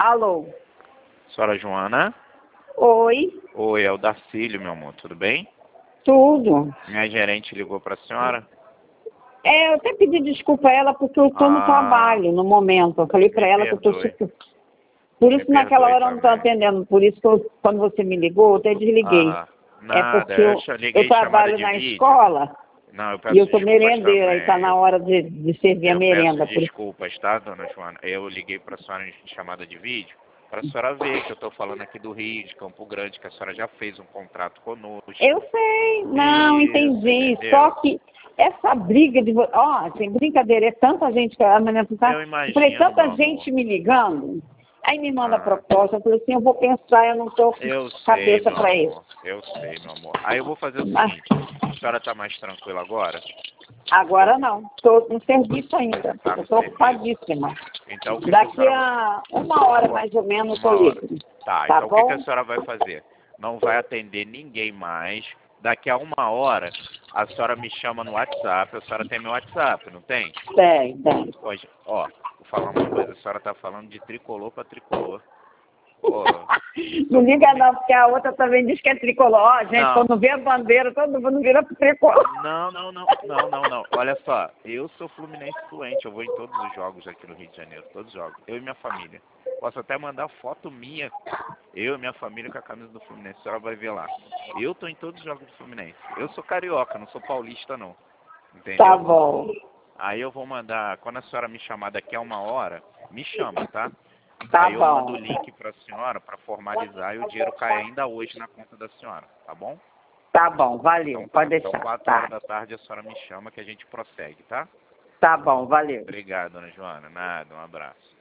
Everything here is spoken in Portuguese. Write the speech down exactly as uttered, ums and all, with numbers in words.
Alô? Senhora Joana? Oi? Oi, é o Darcílio, meu amor, tudo bem? Tudo. Minha gerente ligou para a senhora? É, eu até pedi desculpa a ela porque eu estou no Ah, trabalho no momento. Eu falei para me ela que eu estou perdoe. super... Por Me isso naquela perdoe hora eu não estou também. atendendo. Por isso que eu, quando você me ligou, eu até desliguei. Ah, É nada, porque eu eu, cha- eu liguei chamada trabalho de na vídeo. escola Não, eu e eu peço sou desculpas merendeira e está também. na Eu, hora de, de servir a eu peço merenda. Por... desculpas, tá, dona Joana? Eu liguei para a senhora em chamada de vídeo para a senhora ver que eu estou falando aqui do Rio, de Campo Grande, que a senhora já fez um contrato conosco. Eu sei, não, Isso, entendi. entendeu? Só que essa briga de... vo- Ó, sem brincadeira, é tanta gente que a menina tá... Eu Eu falei, imagino, tanta meu amor. gente me ligando. Aí me manda a Ah. proposta, eu falei assim, eu vou pensar, eu não tô com Eu sei, cabeça meu para isso. amor. Eu sei, meu amor. Aí eu vou fazer o Mas seguinte. A senhora tá mais tranquila agora? agora não, estou no serviço ainda. Tá Eu no estou serviço. ocupadíssima. Então o que, que a Daqui senhora vai... a uma hora mais ou menos eu Uma estou hora. livre. Tá, Tá então o que, que bom? a senhora vai fazer? Não vai atender ninguém mais. Daqui a uma hora, a senhora me chama no WhatsApp. A senhora tem meu WhatsApp, não tem? Tem, tem. Hoje, ó, vou falar uma coisa. A senhora tá falando de tricolor pra tricolor. Pô, eu Não sou liga Fluminense. não, porque a outra também diz que é tricolor. Ó, gente, Não. quando vê a bandeira, todo mundo vira tricolor. Não, não, não, não, não, não. Olha só, eu sou fluminense fluente, eu vou em todos os jogos aqui no Rio de Janeiro, todos os jogos. Eu e minha família. Posso até mandar foto minha, eu e minha família com a camisa do Fluminense, a senhora vai ver lá. Eu tô em todos os jogos do Fluminense. Eu sou carioca, não sou paulista não. Tá Entendeu? bom, Aí eu vou mandar, quando a senhora me chamar daqui a uma hora, me chama, tá? tá Aí eu mando bom. o link pra senhora pra formalizar e o dinheiro cai ainda hoje na conta da senhora, tá bom? Tá bom, valeu, Então pode tá. Então, deixar. quatro horas Tá, da tarde, a senhora me chama que a gente prossegue, tá? tá bom, valeu. Obrigado, dona Joana. Nada, um abraço.